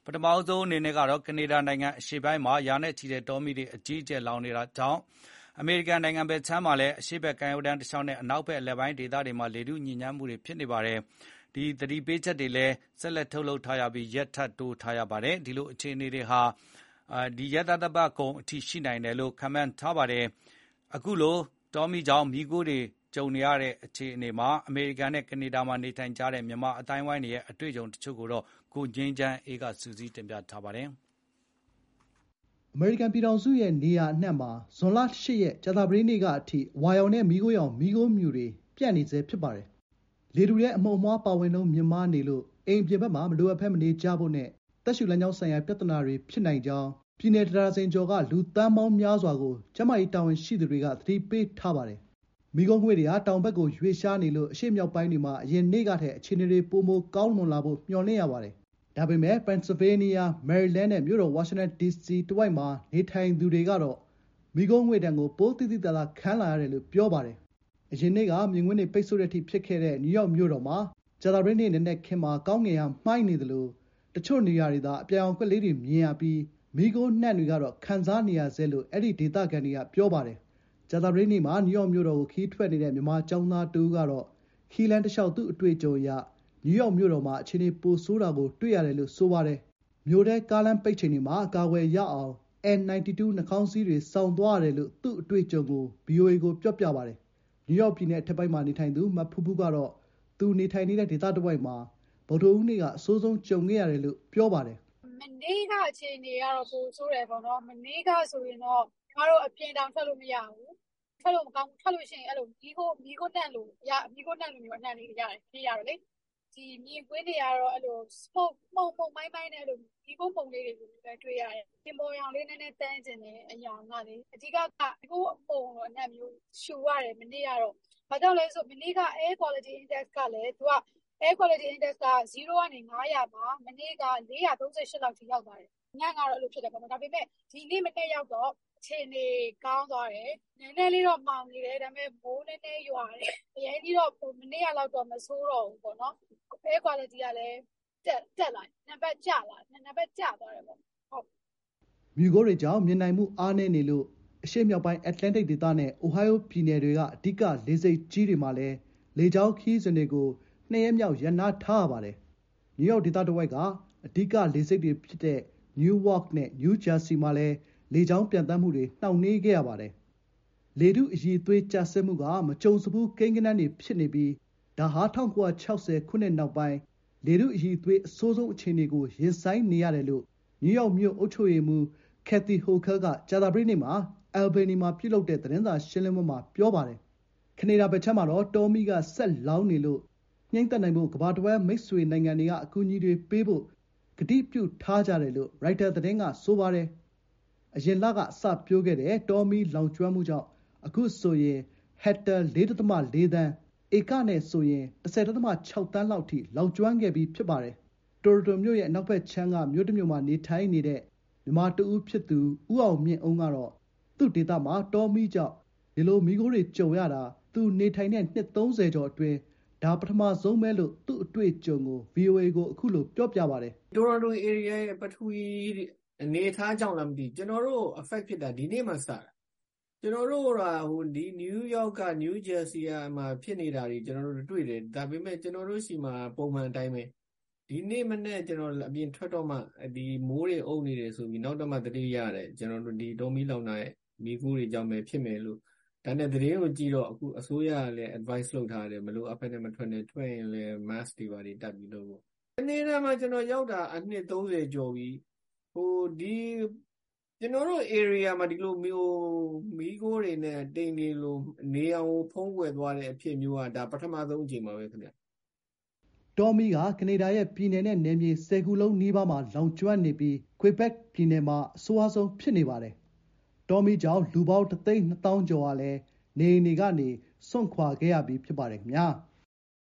ပထမဆုံးအနေနဲ့ကတော့ကနေဒါနိုင်ငံအရှေ့ပိုင်းမှာရာနဲ့ချီတဲ့တောမီးတွေအကြီးအကျယ်လောင်နေတာကြောင့်အမေရိကန်နိုင်ငံဘက်ခြမ်းမှာလည်းအရှေ့ဘက်ကမ်းရိုးတန်းတစ်လျှောက်နဲ့အနောက်ဘက်အလယ်ပိုင်းဒေသတွေမှာလေထုညစ်ညမ်းမှုတွေဖြစ်နေပါတယ်။ဒီသတိပေးချက်တွေလည်းဆက်လက်ထုတ်လုပ်ထားရပြီးရက်ထပ်တိုးထားရပါတယ်။ဒီလိုအခြေအနေတွေဟာရက်သတ္တပတ်ကုန်အထိရှိနိုင်တယ်လို့ခန့်မှန်းထားပါတယ်။အခုလိုတောမီးကြောင့်မီးခိုးတွေကြုံနေရတဲ့အခြေအနေမှာအမေရိကန်နဲ့ကနေဒါမှာနေထိုင်ကြတဲ့မြန်မာအတိုင်းဝိုင်းတွေရဲ့အတွေ့အကြုံတချို့ကိုတော့ကိုငင်းချမ်းအေးကစူးစီးတင်ပြထားပါတယ်။အမေရိကန်ပြည်ထောင်စုရဲ့နေရာအနှံ့မှာဇွန်လ 8 ရက်ကြာသပတေးနေ့ကအထိဝါရောင်နဲ့မီးခိုးရောင်မီးခိုးမြူတွေပြန့်နေဆဲဖြစ်ပါတယ်။လေထုထဲအမှုန်အမွှားပါဝင်နှုန်းမြင့်မားနေလို့အိမ်အပြင်ဘက်မှာမလိုအပ်ဘဲမနေကြဖို့နဲ့သက်ရှူလမ်းကြောင်းဆိုင်ရာပြဿနာတွေဖြစ်နိုင်ကြောင်းပြည်နယ်တစ်ဒါဇင်ကျော်ကလူသန်းပေါင်းများစွာကိုကျန်းမာရေးတာဝန်ရှိသူတွေကသတိပေးထားပါတယ်။မီးခိုးငွေ့တွေဟာတောင်ဘက်ကိုရွေ့လျားနေလို့အရှေ့မြောက်ပိုင်းတွေမှာအရင်နေ့ကထက်အခြေအနေတွေပိုမိုကောင်းမွန်လာဖို့မျှော်လင့်ရပါတယ်။ဒါပေမဲ့ပန်ဆယ်လ်ဗေးနီးယား၊မယ်ရီလန်းနဲ့မြို့တော်ဝါရှင်တန်ဒီစီတဝိုက်မှာနေထိုင်သူတွေကတော့မီးခိုးငွေ့ဒဏ်ကိုပိုသိသိသာသာခံလာရတယ်လို့ပြောပါတယ်။အရင်နေ့ကမြင်ကွင်းတွေပိတ်ဆို့တဲ့အထိဖြစ်ခဲ့တဲ့နယူးယောက်မြို့တော်မှာကြာသပတေးနေ့နံနက်ခင်းမှာကောင်းကင်ကမှိုင်းနေသလိုတချို့နေရာတွေသာအပြာရောင်ကွက်လေးတွေမြင်ရပြီးမီးခိုးနှံ့တွေကတော့ခံစားနေရဆဲလို့အဲဒီဒေသခံတွေကပြောပါတယ်။ကြာသပတေးနေ့မှာနယူးယောက်မြို့တော်ကိုခရီးထွက်နေတဲ့မြန်မာကျောင်းသားတစ်ဦးကတော့ခရီးလမ်းတလျှောက်သူ့အတွေ့အကြုံအရနယူးယောက်မြို့တော်မှာအခြေအနေပိုဆိုးတာကိုတွေ့ရတယ်လို့ဆိုပါတယ်။မြို့ထဲကားလမ်းပိတ်ချိန်တွေမှာအကာအကွယ်ရအောင် N92 နှာခေါင်းစည်းတွေစောင်သွားရတယ်လို့သူ့အတွေ့အကြုံကို VOA ကိုပြောပါတယ်။နယူးယောက်ပြည်နယ်အထက်ပိုင်းမှာနေထိုင်သူမဖူးဖူးကတော့သူနေထိုင်နေတဲ့ဒေသတဝိုက်မှာဗုဒ္ဓဟူးနေ့ကအဆိုးဆုံးကြုံခဲ့ရတယ်လို့ပြောပါတယ်။မနေ့ကအခြေအနေကတော့ပိုဆိုးတယ်ပေါ့နော်။မနေ့ကဆိုရင်တော့ကျမတို့အပြင်တောင်ထွက်လို့မရဘူး။ထွက်လို့မကောင်းဘူး။ထွက်လို့ရှိရင်အဲ့လိုမီးခိုးနှံ့လို့မျိုးအနှံ့လေးတွေရတယ်။ဖြစ်ရတော့လေဒီမြင်ကွင်းတွေကတော့အဲ့လို smoke မှုန်မိုင်းနဲ့အဲ့လိုမီးခိုးပုံလေးတွေကိုလည်းတွေ့ရတယ်။ပြင်ပေါ်ရောင်လေးနည်းနည်းတန်းကျင်တဲ့အရောင်ကလေအဓိကမီးခိုးပုံအနှံ့မျိုးရှူရတယ်မနေ့ကတော့ဘာကြောင့်လဲဆိုမနေ့က air quality index ကလည်းသူကair quality index က0ကနေ900မှာမနေ့က438လောက်ထိရောက်သွားတယ်။ညကတော့အဲ့လိုဖြစ်တယ်ပေါ့နော်။ဒါပေမဲ့ဒီနေ့မနေ့ရောက်တော့အခြေအနေကောင်းသွားတယ်။နည်းနည်းလေးတော့မှောင်နေတယ်ဒါပေမဲ့မိုးနည်းနည်းရွာတယ်။အရင်ကြီးတော့မနေ့ကလောက်တော့မဆိုးတော့ဘူးပေါ့နော်။ air quality ကလည်းတက်လာနံပါတ်ကျသွားတယ်ပေါ့ဟုတ်မီးခိုးတွေကြောင့်မြင်နိုင်မှုအားနည်းနေလို့အရှေ့မြောက်ပိုင်းအတ္တလန်တိတ်ဒေသနဲ့အိုဟိုင်းယိုပြည်နယ်တွေကအဓိကလေဆိပ်ကြီးတွေမှာလည်းလေကြောင်းခရီးစဉ်တွေကို2 ရက်မြောက်ရပ်နားထားရပါတယ်။နယူးယောက်ဒေသတဝိုက်ကအဓိကလေဆိပ်တွေဖြစ်တဲ့နယူးဝေါ့ခ်နဲ့နယူးဂျာစီမှာလည်းလေကြောင်းပျံသန်းမှုတွေနှောင့်နှေးခဲ့ရပါတယ်။လေထုအရည်အသွေးကျဆင်းမှုကမကြုံစဖူးကိန်းဂဏန်းတွေဖြစ်နေပြီးဒါဟာ1960ခုနှစ်နောက်ပိုင်းလေထုအရည်အသွေးအဆိုးဆုံးအခြေအနေကိုရင်ဆိုင်နေရတယ်လို့နယူးယောက်မြို့အုပ်ချုပ်ရေးမှူးကက်သီဟိုခဲလ်ကကြာသပတေးနေ့မှာအယ်လ်ဘေနီမှာပြုလုပ်တဲ့သတင်းစာရှင်းလင်းပွဲမှာပြောပါတယ်။ကနေဒါဘက်ခြမ်းမှာတော့တောမီးကဆက်လောင်နေလို့ငြှိမ်းသတ်နိုင်ဖို့ကမ္ဘာတဝှမ်းမိတ်ဆွေနိုင်ငံတွေကအကူအညီတွေပေးဖို့ကတိပြုထားကြတယ်လို့ရိုက်တာသတင်းကဆိုပါတယ်။အရင်လကအစပျိုးခဲ့တဲ့တောမီးလောင်ကျွမ်းမှုကြောင့်အခုဆိုရင်ဟက်တာ 4.4 သန်းဧကနဲ့ဆိုရင် 10.6 သန်းလောက်ထိလောင်ကျွမ်းခဲ့ပြီးဖြစ်ပါတယ်။တိုရိုတိုမြို့ရဲ့အနောက်ဘက်ခြမ်းကမြို့တစ်မြို့မှာနေထိုင်နေတဲ့မြန်မာတဦးဖြစ်သူဦးအောင်မြင့်အုံးကတော့သူ့ဒေသမှာတောမီးကြောင့်ဒီလိုမီးခိုးတွေကြုံရတာသူနေထိုင်တဲ့နှစ်30ကျော်အတွင်းဒါပထမဆုံးပဲလို့သူ့အတွေ့အကြုံကို VOA ကိုအခုလိုပြောပြပါတယ်။တိုရိုတို area ရဲ့ပထဝီအနေအထားကြောင့်လားမသိကျွန်တော်တို့ affect ဖြစ်တာဒီနေ့မှစတာကျွန်တော်တို့ဒီနယူးယောက်ကနယူးဂျာစီမှာဖြစ်နေတာတွေကျွန်တော်တို့တွေ့တယ်ဒါပေမဲ့ကျွန်တော်တို့စီမှာပုံမှန်အတိုင်းပဲဒီနေ့မနေ့ကျွန်တော်အပြင်ထွက်တော့မှဒီမိုးတွေအုပ်နေတယ်ဆိုပြီးနောက်တော့မှသတိရတယ်ကျွန်တော်တို့ဒီတောမီးလောင်တဲ့မီးခိုးတွေကြောင့်ပဲဖြစ်မယ်လို့ဒါနဲ့သတင်းကိုကြည့်တော့အခုအစိုးရကလည်း advice လုပ်ထားတယ်မလို့အဖက်နဲ့မထွက်နဲ့ထွက်ရင်လည်း mask တွေပါတွေတပ်ပြီးလို့ပေါ့အနေနဲ့မှကျွန်တော်ရောက်တာအနှစ်30ကျော်ပြီဒီကျွန်တော်တို့ area မှာဒီလိုမီးခိုးတွေနဲ့တိမ်နေလို့နေအောင်ဖုံးကွယ်သွားတဲ့အဖြစ်မျိုးကဒါပထမဆုံးအချိန်ပါပဲခင်ဗျတောမီးကကနေဒါရဲ့ပြည်နယ်နဲ့နယ်မြေ10ခုလုံးနီးပါးမှာလောင်ကျွမ်းနေပြီးကွေဘက်ပြည်နယ်မှာအဆိုးအဆုံးဖြစ်နေပါတယ်။တောမီးကြောင့်လူပေါင်း1,200,000ကျော်ဟာလည်းနေအိမ်တွေကနေစွန့်ခွာခဲ့ရပြီးဖြစ်ပါတယ်ခင်ဗျာ။